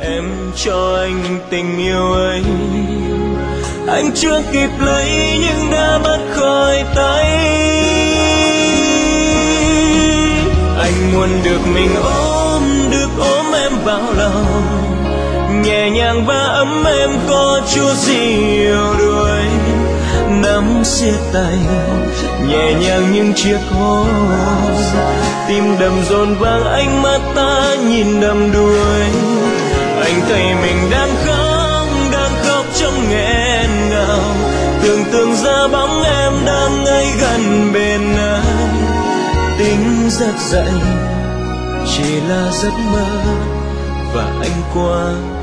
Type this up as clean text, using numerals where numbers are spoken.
em cho anh tình yêu ấy. Anh chưa kịp lấy nhưng đã mất khỏi tay. Anh muốn được mình ôm, được ôm em vào lòng, nhẹ nhàng và ấm em có chút gì yếu đuối. Nắm siết tay nhẹ nhàng những chiếc hôn, tim đập dồn vang ánh mắt ta nhìn đắm đuối. Anh thấy mình đang khóc trong nghẹn ngào, tưởng tượng ra bóng em đang ngây gần bên anh. Tính giấc dậy chỉ là giấc mơ và anh qua